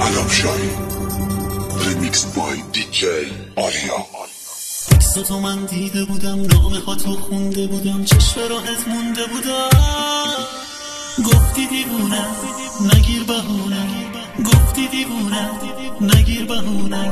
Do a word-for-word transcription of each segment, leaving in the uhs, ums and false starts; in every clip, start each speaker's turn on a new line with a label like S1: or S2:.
S1: علم شاهی ریمیکس بای دی جی آریا.
S2: عکس تو من دیده بودم، نامه ها تو خونده بودم، چشم راهت مونده بودم. گفتی دیوونه نگیر بهونه، گفتی دیوونه نگیر بهونه.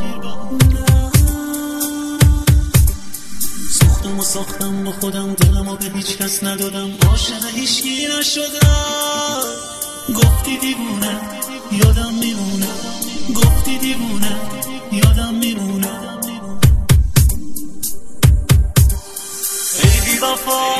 S2: ساختم و ساختم با خودم، دلم و به هیچ کس ندادم، عاشق هیچکی نشدم. گفتی دیوونه یادم میمونه، گفتی دیوونه یادم میمونه. ای بی وفا